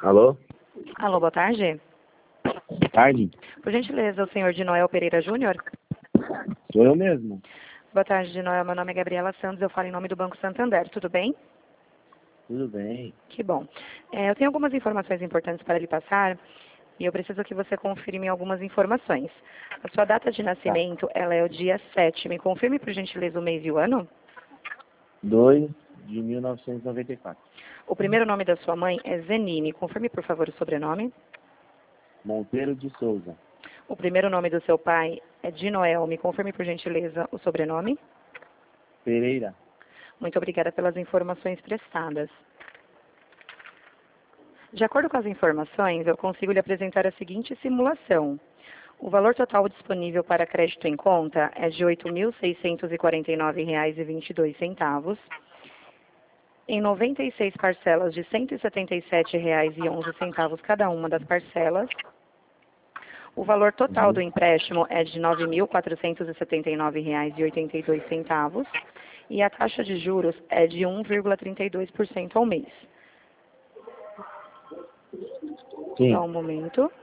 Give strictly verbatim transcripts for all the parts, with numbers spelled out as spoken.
Alô? Alô, boa tarde. Boa tarde. Por gentileza, o senhor de Noel Pereira Júnior? Sou eu mesmo. Boa tarde, de Noel. Meu nome é Gabriela Santos, eu falo em nome do Banco Santander. Tudo bem? Tudo bem. Que bom. É, eu tenho algumas informações importantes para lhe passar e eu preciso que você confirme algumas informações. A sua data de nascimento, ela é o dia sete. Me confirme, por gentileza, o mês e o ano? dois de mil novecentos e noventa e quatro. O primeiro nome da sua mãe é Zenine. Confirme, por favor, o sobrenome. Monteiro de Souza. O primeiro nome do seu pai é de Noel. Me confirme, por gentileza, o sobrenome. Pereira. Muito obrigada pelas informações prestadas. De acordo com as informações, eu consigo lhe apresentar a seguinte simulação. O valor total disponível para crédito em conta é de oito mil seiscentos e quarenta e nove reais e vinte e dois centavos, em noventa e seis parcelas de cento e setenta e sete reais e onze centavos cada uma das parcelas. O valor total do empréstimo é de nove mil quatrocentos e setenta e nove reais e oitenta e dois centavos e a taxa de juros é de um vírgula trinta e dois por cento ao mês. Sim. Só um momento.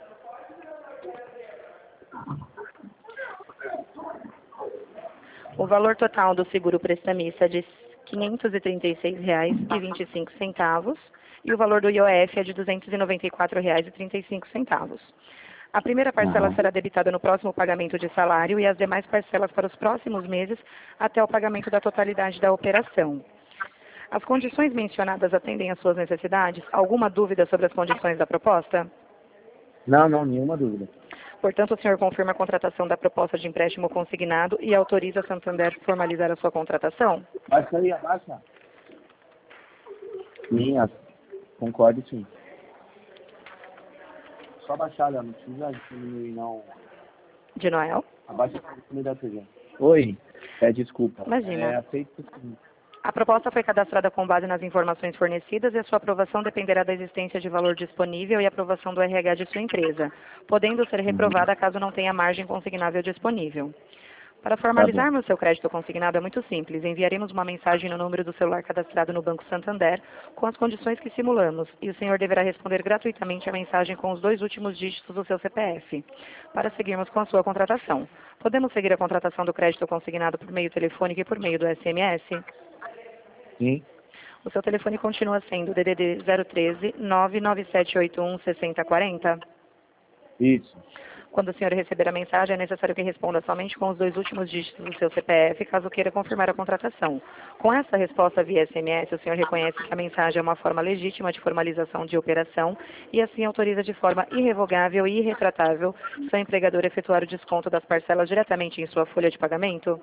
O valor total do seguro prestamista é de quinhentos e trinta e seis reais e vinte e cinco centavos e o valor do I O F é de duzentos e noventa e quatro reais e trinta e cinco centavos. A primeira parcela Aham. será debitada no próximo pagamento de salário e as demais parcelas para os próximos meses até o pagamento da totalidade da operação. As condições mencionadas atendem às suas necessidades? Alguma dúvida sobre as condições da proposta? Não, não, nenhuma dúvida. Portanto, o senhor confirma a contratação da proposta de empréstimo consignado e autoriza a Santander a formalizar a sua contratação? Baixa aí, abaixa. Sim, a- concordo sim. Só baixar, não precisa diminuir não. De Noel? Abaixa a oportunidade da T V. Oi. É, desculpa. Imagina. É, aceito sim. A proposta foi cadastrada com base nas informações fornecidas e a sua aprovação dependerá da existência de valor disponível e aprovação do R H de sua empresa, podendo ser Uhum. reprovada caso não tenha margem consignável disponível. Para Tá bom. formalizarmos seu crédito consignado é muito simples. Enviaremos uma mensagem no número do celular cadastrado no Banco Santander com as condições que simulamos e o senhor deverá responder gratuitamente a mensagem com os dois últimos dígitos do seu C P F para seguirmos com a sua contratação. Podemos seguir a contratação do crédito consignado por meio telefônico e por meio do S M S? Sim. O seu telefone continua sendo D D D zero treze, nove nove sete oito um, seis zero quatro zero. Isso. Quando o senhor receber a mensagem, é necessário que responda somente com os dois últimos dígitos do seu C P F, caso queira confirmar a contratação. Com essa resposta via S M S, o senhor reconhece que a mensagem é uma forma legítima de formalização de operação e assim autoriza de forma irrevogável e irretratável seu empregador efetuar o desconto das parcelas diretamente em sua folha de pagamento?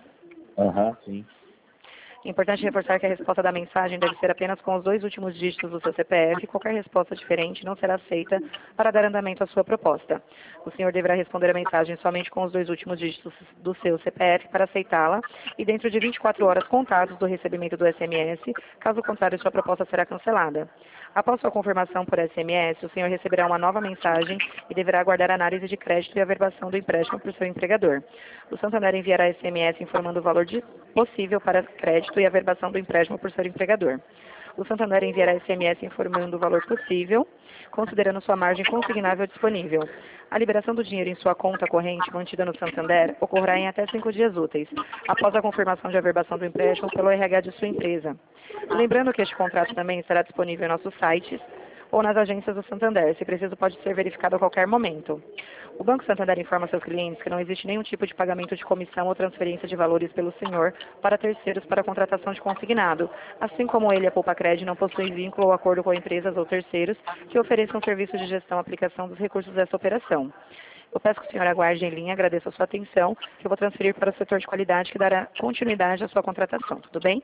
Aham, sim. É importante reforçar que a resposta da mensagem deve ser apenas com os dois últimos dígitos do seu C P F. Qualquer resposta diferente não será aceita para dar andamento à sua proposta. O senhor deverá responder a mensagem somente com os dois últimos dígitos do seu C P F para aceitá-la e dentro de vinte e quatro horas contados do recebimento do S M S. Caso contrário, sua proposta será cancelada. Após sua confirmação por S M S, o senhor receberá uma nova mensagem e deverá aguardar a análise de crédito e averbação do empréstimo por seu empregador. O Santander enviará S M S informando o valor de possível para crédito e averbação do empréstimo por seu empregador. O Santander enviará S M S informando o valor possível, considerando sua margem consignável disponível. A liberação do dinheiro em sua conta corrente mantida no Santander ocorrerá em até cinco dias úteis, após a confirmação de averbação do empréstimo pelo R H de sua empresa. Lembrando que este contrato também estará disponível em nossos sites ou nas agências do Santander. Se preciso, pode ser verificado a qualquer momento. O Banco Santander informa seus clientes que não existe nenhum tipo de pagamento de comissão ou transferência de valores pelo senhor para terceiros para a contratação de consignado, assim como ele, a Poupa Cred, não possui vínculo ou acordo com empresas ou terceiros que ofereçam serviços de gestão e aplicação dos recursos dessa operação. Eu peço que o senhor aguarde em linha, agradeço a sua atenção, que eu vou transferir para o setor de qualidade que dará continuidade à sua contratação. Tudo bem?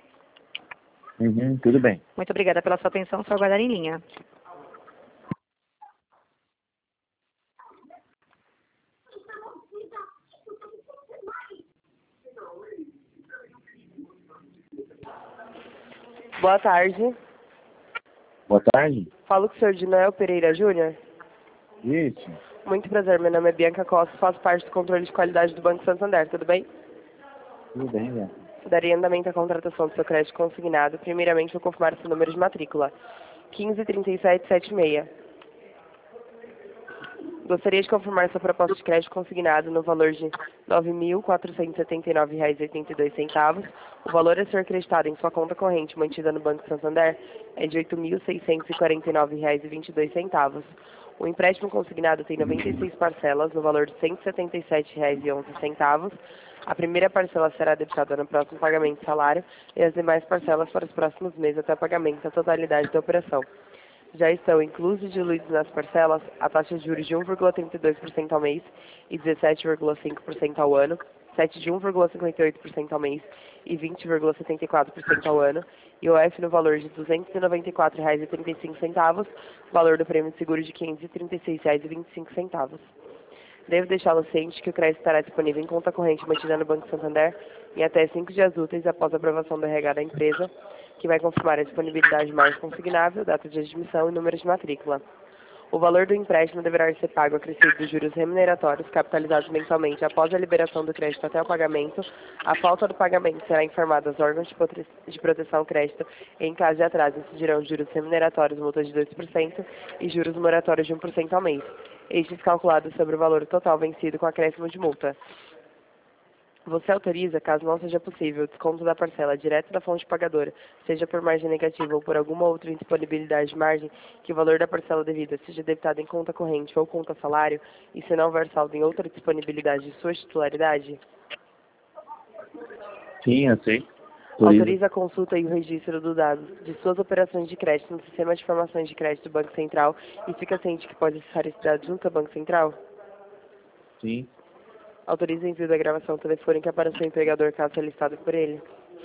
Uhum, tudo bem. Muito obrigada pela sua atenção, só aguardar em linha. Boa tarde. Boa tarde. Falo com o senhor de Noel Pereira Júnior. Isso. Muito prazer, meu nome é Bianca Costa, faço parte do controle de qualidade do Banco Santander, tudo bem? Tudo bem, né? Daria andamento à contratação do seu crédito consignado. Primeiramente, vou confirmar seu número de matrícula. quinze, trinta e sete, setenta e seis. Gostaria de confirmar sua proposta de crédito consignado no valor de nove mil quatrocentos e setenta e nove reais e oitenta e dois centavos. O valor a ser acreditado em sua conta corrente mantida no Banco Santander é de oito mil seiscentos e quarenta e nove reais e vinte e dois centavos. O empréstimo consignado tem noventa e seis parcelas no valor de cento e setenta e sete reais e onze centavos. A primeira parcela será debitada no próximo pagamento de salário e as demais parcelas para os próximos meses até o pagamento da totalidade da operação. Já estão inclusos e diluídos nas parcelas a taxa de juros de um vírgula trinta e dois por cento ao mês e dezessete vírgula cinco por cento ao ano, sete de um vírgula cinquenta e oito por cento ao mês e vinte vírgula setenta e quatro por cento ao ano, I O F no valor de duzentos e noventa e quatro reais e trinta e cinco centavos, valor do prêmio de seguro de quinhentos e trinta e seis reais e vinte e cinco centavos. Devo deixá-lo ciente que o crédito estará disponível em conta corrente mantida no Banco Santander em até cinco dias úteis após a aprovação do R H da empresa, que vai confirmar a disponibilidade de margem consignável, data de admissão e número de matrícula. O valor do empréstimo deverá ser pago acrescido dos juros remuneratórios capitalizados mensalmente após a liberação do crédito até o pagamento. A falta do pagamento será informada aos órgãos de, prote de proteção ao crédito e, em caso de atraso, incidirão juros remuneratórios, multa de dois por cento e juros moratórios de um por cento ao mês, estes calculados sobre o valor total vencido com acréscimo de multa. Você autoriza, caso não seja possível, o desconto da parcela direto da fonte pagadora, seja por margem negativa ou por alguma outra indisponibilidade de margem, que o valor da parcela devida seja debitado em conta corrente ou conta salário, e se não houver saldo em outra disponibilidade de sua titularidade? Sim, aceito. Autoriza a consulta e o registro dos dados de suas operações de crédito no Sistema de Informações de Crédito do Banco Central e fica ciente que pode acessar esse dado junto ao Banco Central? Sim. Autoriza o envio da gravação telefônica para seu empregador, caso solicitado por ele.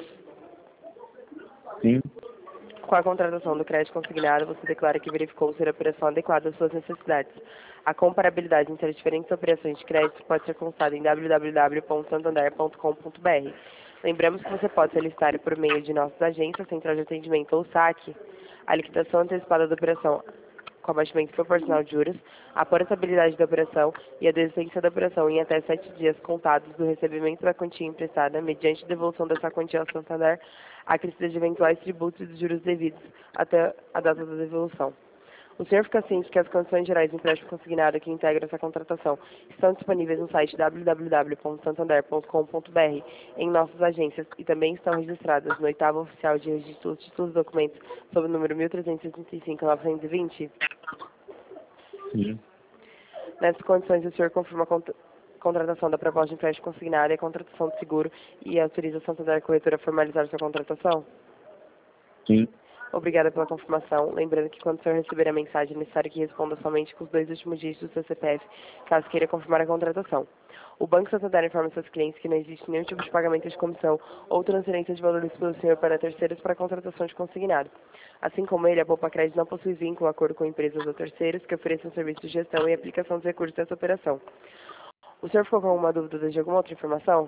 Sim. Com a contratação do crédito consignado, você declara que verificou ser a operação adequada às suas necessidades. A comparabilidade entre as diferentes operações de crédito pode ser consultada em w w w ponto santander ponto com ponto b r. Lembramos que você pode solicitar por meio de nossas agências, central de atendimento ou saque, a liquidação antecipada da operação com abatimento proporcional de juros, a portabilidade da operação e a desistência da operação em até sete dias contados do recebimento da quantia emprestada, mediante devolução dessa quantia ao Santander, acrescida de eventuais tributos e dos juros devidos até a data da devolução. O senhor fica ciente que as condições gerais do empréstimo consignado que integram essa contratação estão disponíveis no site w w w ponto santander ponto com ponto b r, em nossas agências, e também estão registradas no oitavo oficial de registro dos títulos e documentos sob o número mil trezentos e sessenta e cinco, novecentos e vinte? Sim. Nessas condições, o senhor confirma a cont contratação da proposta de empréstimo consignado e a contratação de seguro e autoriza a Santander Corretora a formalizar sua contratação? Sim. Obrigada pela confirmação. Lembrando que quando o senhor receber a mensagem, é necessário que responda somente com os dois últimos dígitos do seu C P F, caso queira confirmar a contratação. O Banco Santander informa seus clientes que não existe nenhum tipo de pagamento de comissão ou transferência de valores pelo senhor para terceiros para a contratação de consignado. Assim como ele, a Poupa Crédito não possui vínculo ou acordo com empresas ou terceiros que ofereçam serviço de gestão e aplicação dos recursos dessa operação. O senhor ficou com alguma dúvida de alguma outra informação?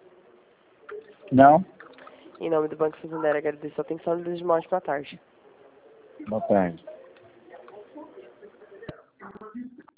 Não. Em nome do Banco Santander, agradeço a atenção e desejo uma ótima tarde. Boa tarde.